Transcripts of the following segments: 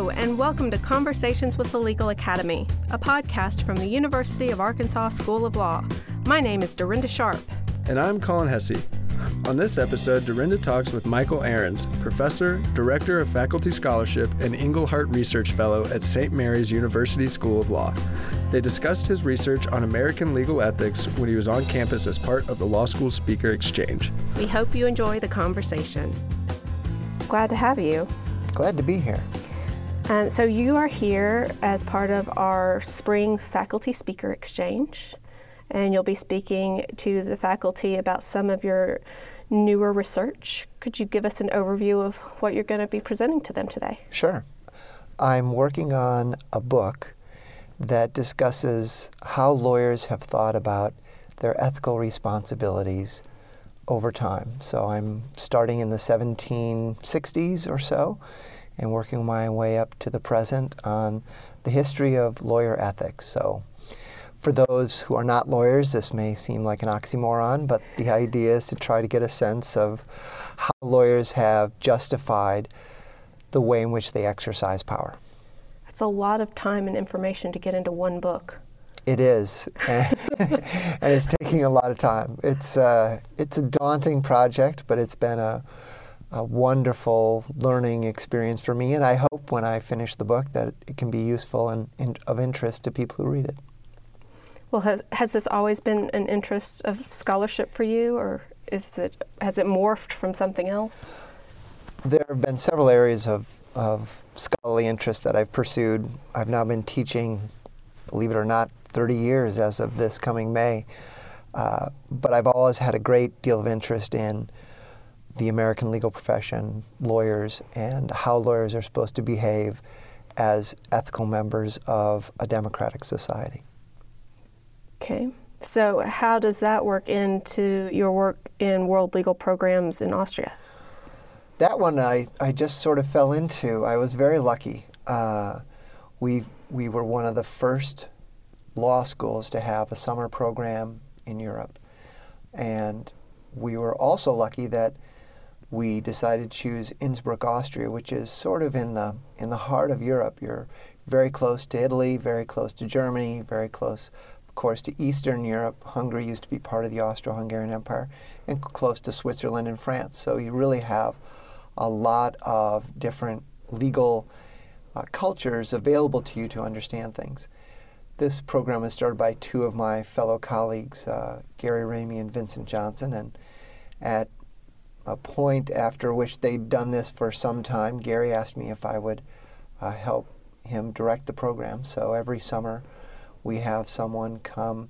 Hello, and welcome to Conversations with the Legal Academy, a podcast from the University of Arkansas School of Law. My name is Dorinda Sharp. And I'm Colin Hesse. On this episode, Dorinda talks with Michael Ahrens, Professor, Director of Faculty Scholarship, and Engelhardt Research Fellow at St. Mary's University School of Law. They discussed his research on American legal ethics when he was on campus as part of the Law School Speaker Exchange. We hope you enjoy the conversation. Glad to have you. Glad to be here. So you are here as part of our spring faculty speaker exchange, and you'll be speaking to the faculty about some of your newer research. Could you give us an overview of what you're going to be presenting to them today? Sure. I'm working on a book that discusses how lawyers have thought about their ethical responsibilities over time. So I'm starting in the 1760s or so and working my way up to the present on the history of lawyer ethics. So for those who are not lawyers, this may seem like an oxymoron, but the idea is to try to get a sense of how lawyers have justified the way in which they exercise power. It's a lot of time and information to get into one book. It is, and it's taking a lot of time. It's a daunting project, but it's been a wonderful learning experience for me, and I hope when I finish the book that it can be useful and of interest to people who read it. Well, has this always been an interest of scholarship for you, or has it morphed from something else? There have been several areas of scholarly interest that I've pursued. I've now been teaching, believe it or not, 30 years as of this coming May, but I've always had a great deal of interest in the American legal profession, lawyers, and how lawyers are supposed to behave as ethical members of a democratic society. Okay. So how does that work into your work in world legal programs in Austria? That one I just sort of fell into. I was very lucky. We were one of the first law schools to have a summer program in Europe. And we were also lucky that we decided to choose Innsbruck, Austria, which is sort of in the heart of Europe. You're very close to Italy, very close to Germany, very close, of course, to Eastern Europe. Hungary used to be part of the Austro-Hungarian Empire, and close to Switzerland and France. So you really have a lot of different legal cultures available to you to understand things. This program was started by two of my fellow colleagues, Gary Ramey and Vincent Johnson, and at a point after which they'd done this for some time, Gary asked me if I would help him direct the program. So every summer we have someone come,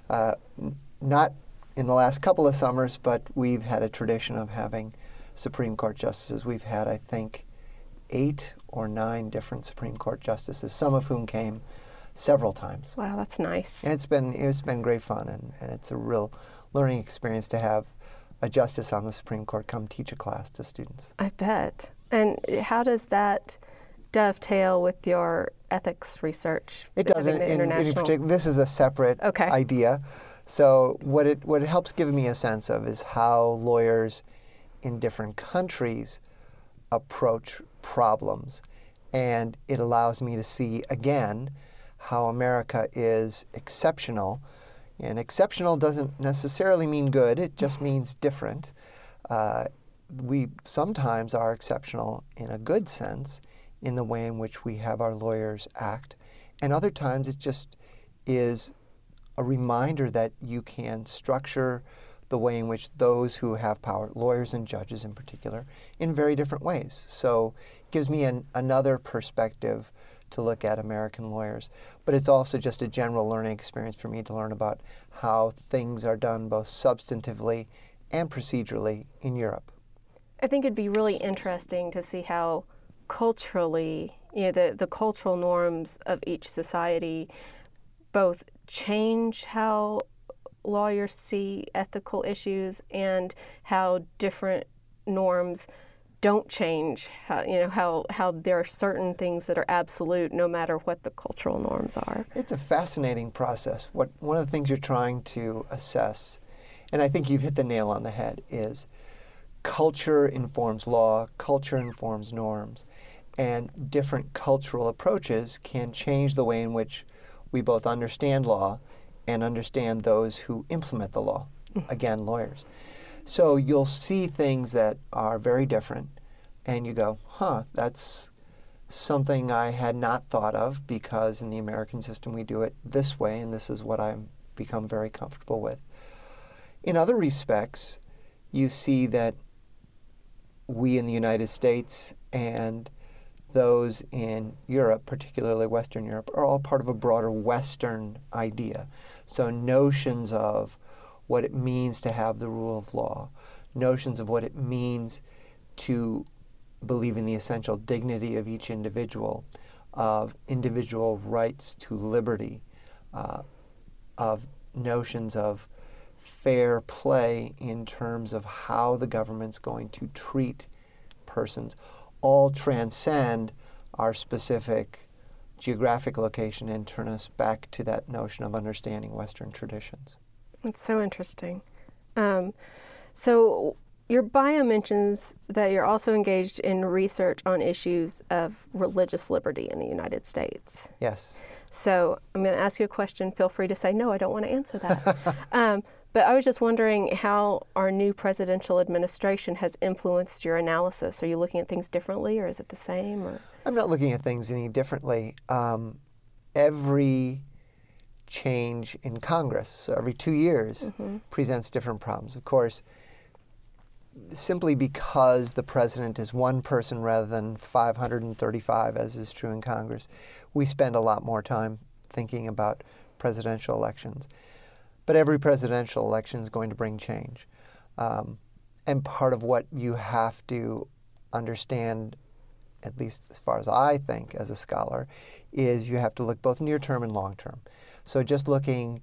not in the last couple of summers, but we've had a tradition of having Supreme Court justices. We've had, I think, 8 or 9 different Supreme Court justices, some of whom came several times. Wow, that's nice. And it's been great fun, and it's a real learning experience to have a justice on the Supreme Court come teach a class to students. I bet. And how does that dovetail with your ethics research? It doesn't. In particular, this is a separate idea. So what it helps give me a sense of is how lawyers in different countries approach problems. And it allows me to see, again, how America is exceptional. And exceptional doesn't necessarily mean good, it just means different. We sometimes are exceptional in a good sense in the way in which we have our lawyers act. And other times it just is a reminder that you can structure the way in which those who have power, lawyers and judges in particular, in very different ways. So it gives me another perspective to look at American lawyers. But it's also just a general learning experience for me to learn about how things are done both substantively and procedurally in Europe. I think it'd be really interesting to see how culturally, the cultural norms of each society both change how lawyers see ethical issues and how different norms don't change, how there are certain things that are absolute no matter what the cultural norms are. It's a fascinating process. One of the things you're trying to assess, and I think you've hit the nail on the head, is culture informs law, culture informs norms. And different cultural approaches can change the way in which we both understand law and understand those who implement the law. Again, lawyers. So you'll see things that are very different, and you go, that's something I had not thought of, because in the American system we do it this way, and this is what I've become very comfortable with. In other respects, you see that we in the United States and those in Europe, particularly Western Europe, are all part of a broader Western idea. So notions of what it means to have the rule of law, notions of what it means to believe in the essential dignity of each individual, of individual rights to liberty, of notions of fair play in terms of how the government's going to treat persons, all transcend our specific geographic location and turn us back to that notion of understanding Western traditions. That's so interesting. So your bio mentions that you're also engaged in research on issues of religious liberty in the United States. Yes. So I'm going to ask you a question. Feel free to say, no, I don't want to answer that. But I was just wondering how our new presidential administration has influenced your analysis. Are you looking at things differently, or is it the same? Or? I'm not looking at things any differently. Every change in Congress, so every 2 years, presents different problems. Of course, simply because the president is one person rather than 535, as is true in Congress, we spend a lot more time thinking about presidential elections. But every presidential election is going to bring change. And part of what you have to understand, at least as far as I think as a scholar, is you have to look both near term and long term. So just looking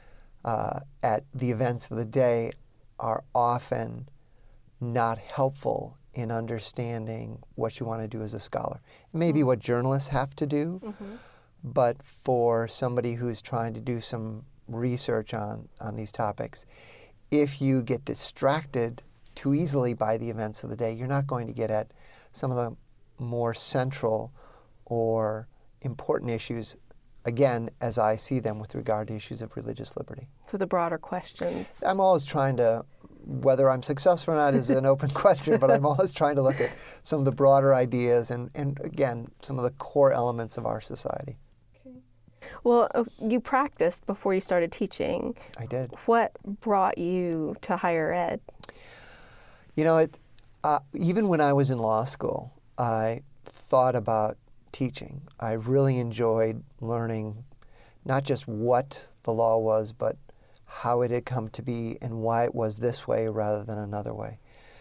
at the events of the day are often not helpful in understanding what you want to do as a scholar. It may be what journalists have to do, but for somebody who's trying to do some research on these topics, if you get distracted too easily by the events of the day, you're not going to get at some of the more central or important issues, again, as I see them with regard to issues of religious liberty. So the broader questions. I'm always trying to, whether I'm successful or not is an open question, but I'm always trying to look at some of the broader ideas and again, some of the core elements of our society. Well, you practiced before you started teaching. I did. What brought you to higher ed? You know, even when I was in law school, I thought about teaching. I really enjoyed learning not just what the law was, but how it had come to be and why it was this way rather than another way.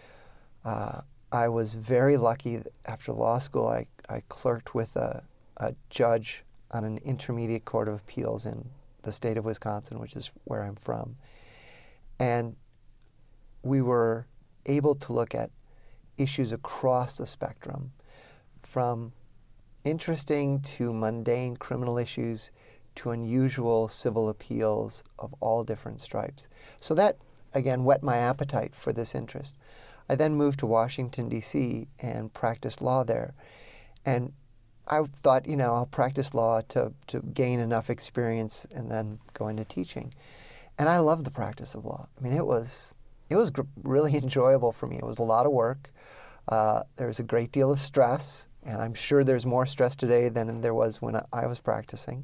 I was very lucky that after law school. I clerked with a judge on an intermediate court of appeals in the state of Wisconsin, which is where I'm from. And we were able to look at issues across the spectrum, from interesting to mundane criminal issues to unusual civil appeals of all different stripes. So that, again, whet my appetite for this interest. I then moved to Washington, D.C. and practiced law there. And I thought, I'll practice law to gain enough experience and then go into teaching. And I loved the practice of law. I mean, it was really enjoyable for me. It was a lot of work. There was a great deal of stress, and I'm sure there's more stress today than there was when I was practicing.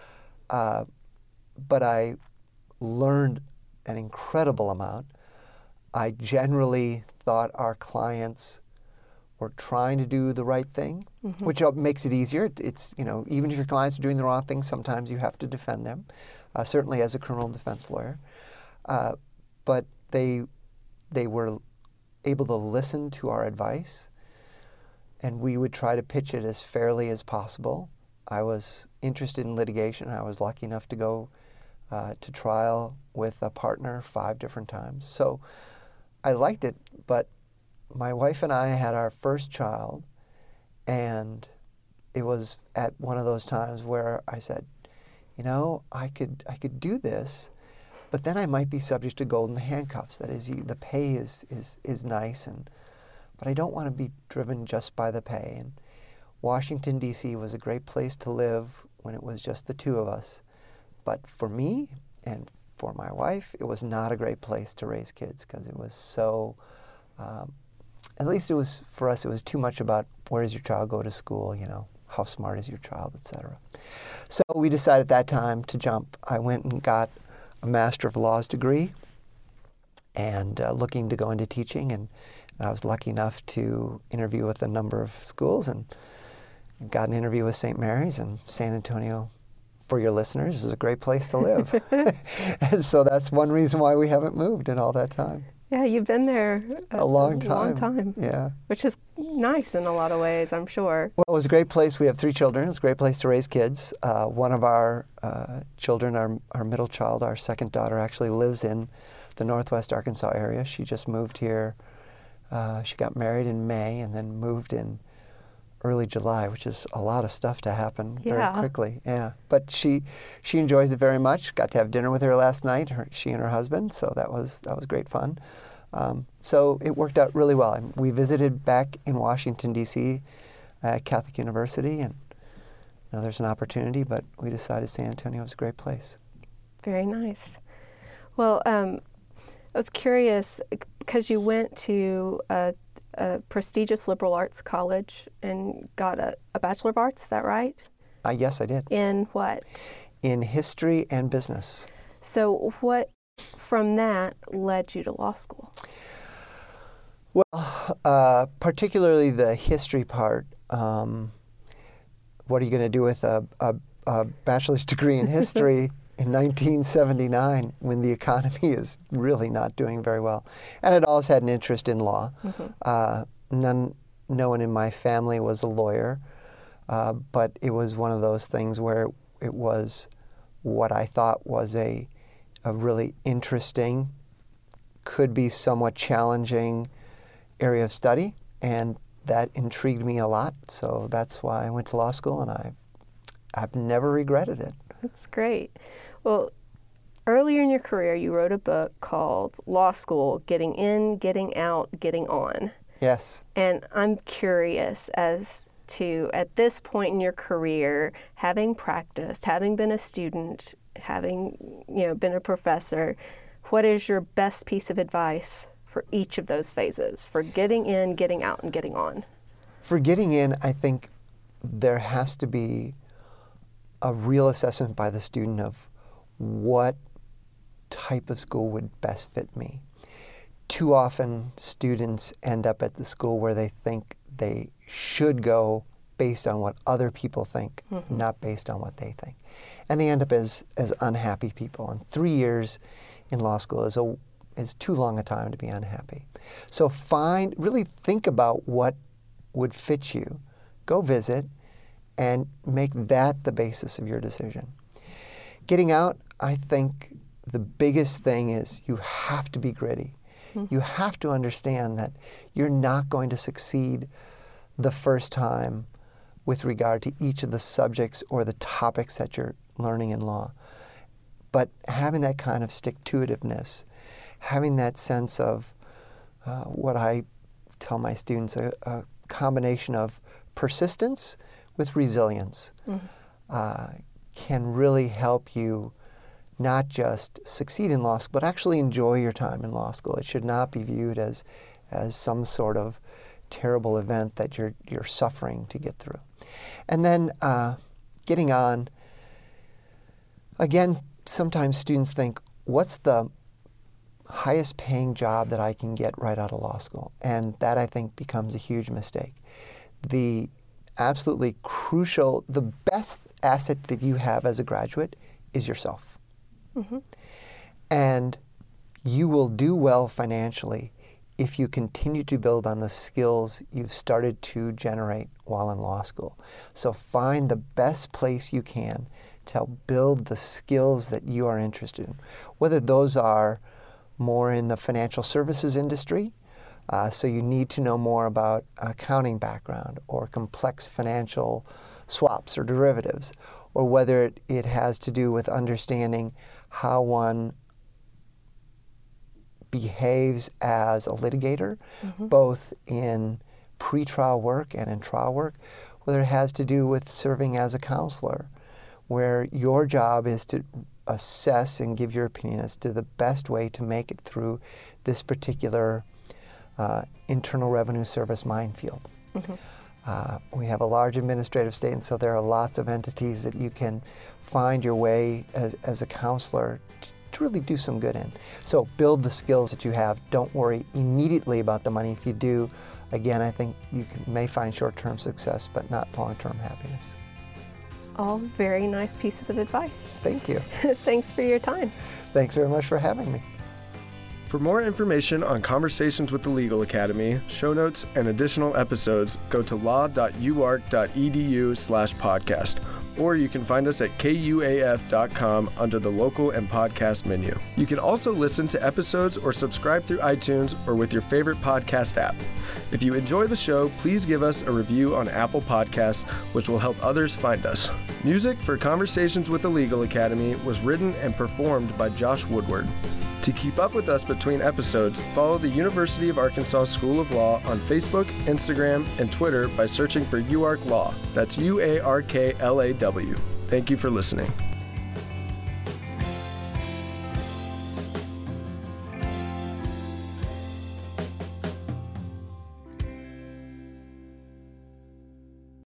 But I learned an incredible amount. I generally thought our clients were trying to do the right thing, which makes it easier. It's, even if your clients are doing the wrong thing, sometimes you have to defend them, certainly as a criminal defense lawyer. But they were able to listen to our advice, and we would try to pitch it as fairly as possible. I was interested in litigation. I was lucky enough to go to trial with a partner 5 different times. So I liked it, but my wife and I had our first child, and it was at one of those times where I said, I could do this, but then I might be subject to golden handcuffs. That is, the pay is nice, but I don't want to be driven just by the pay. And Washington, D.C. was a great place to live when it was just the two of us. But for me and for my wife, it was not a great place to raise kids because it was so, at least it was, for us, it was too much about where does your child go to school, how smart is your child, etc. So we decided at that time to jump. I went and got a Master of Laws degree and looking to go into teaching, and I was lucky enough to interview with a number of schools and got an interview with St. Mary's, and San Antonio, for your listeners, is a great place to live. And so that's one reason why we haven't moved in all that time. Yeah, you've been there a long time. Long time. Yeah. Which is nice in a lot of ways, I'm sure. Well, it was a great place. We have 3 children. It's a great place to raise kids. One of our children, our middle child, our second daughter, actually lives in the Northwest Arkansas area. She just moved here. She got married in May and then moved in early July, which is a lot of stuff to happen very quickly. Yeah, but she enjoys it very much. Got to have dinner with her last night. She and her husband, so that was great fun. So it worked out really well. We visited back in Washington D.C. at Catholic University, and there's an opportunity, but we decided San Antonio was a great place. Very nice. Well, I was curious because you went to a prestigious liberal arts college and got a Bachelor of Arts, is that right? Yes, I did. In what? In history and business. So what from that led you to law school? Well, particularly the history part. What are you going to do with a bachelor's degree in history in 1979 when the economy is really not doing very well? And I'd always had an interest in law. Mm-hmm. No one in my family was a lawyer, but it was one of those things where it was what I thought was a really interesting, could be somewhat challenging area of study, and that intrigued me a lot. So that's why I went to law school, and I've never regretted it. That's great. Well, earlier in your career, you wrote a book called Law School, Getting In, Getting Out, Getting On. Yes. And I'm curious as to, at this point in your career, having practiced, having been a student, having been a professor, what is your best piece of advice for each of those phases, for getting in, getting out, and getting on? For getting in, I think there has to be a real assessment by the student of what type of school would best fit me. Too often, students end up at the school where they think they should go based on what other people think, mm-hmm. not based on what they think. And they end up as unhappy people. And 3 years in law school is too long a time to be unhappy. So really think about what would fit you. Go visit and make that the basis of your decision. Getting out, I think the biggest thing is you have to be gritty. Mm-hmm. You have to understand that you're not going to succeed the first time with regard to each of the subjects or the topics that you're learning in law. But having that kind of stick-to-itiveness, having that sense of what I tell my students, a combination of persistence with resilience, mm-hmm. Can really help you not just succeed in law school, but actually enjoy your time in law school. It should not be viewed as some sort of terrible event that you're suffering to get through. And then getting on, again, sometimes students think, what's the highest paying job that I can get right out of law school? And that, I think, becomes a huge mistake. The absolutely crucial, the best asset that you have as a graduate is yourself. Mm-hmm. And you will do well financially if you continue to build on the skills you've started to generate while in law school. So find the best place you can to help build the skills that you are interested in, whether those are more in the financial services industry, so you need to know more about accounting background or complex financial swaps or derivatives, or whether it has to do with understanding how one behaves as a litigator, mm-hmm. both in pretrial work and in trial work, whether it has to do with serving as a counselor, where your job is to assess and give your opinion as to the best way to make it through this particular Internal Revenue Service minefield. We have a large administrative state, and so there are lots of entities that you can find your way as a counselor to really do some good in. So build the skills that you have. Don't worry immediately about the money. If you do, again, I think you may find short-term success, but not long-term happiness. All very nice pieces of advice. Thank you. Thanks for your time. Thanks very much for having me. For more information on Conversations with the Legal Academy, show notes, and additional episodes, go to law.uark.edu/podcast, or you can find us at kuaf.com under the local and podcast menu. You can also listen to episodes or subscribe through iTunes or with your favorite podcast app. If you enjoy the show, please give us a review on Apple Podcasts, which will help others find us. Music for Conversations with the Legal Academy was written and performed by Josh Woodward. To keep up with us between episodes, follow the University of Arkansas School of Law on Facebook, Instagram, and Twitter by searching for UARK Law. That's UARKLAW. Thank you for listening.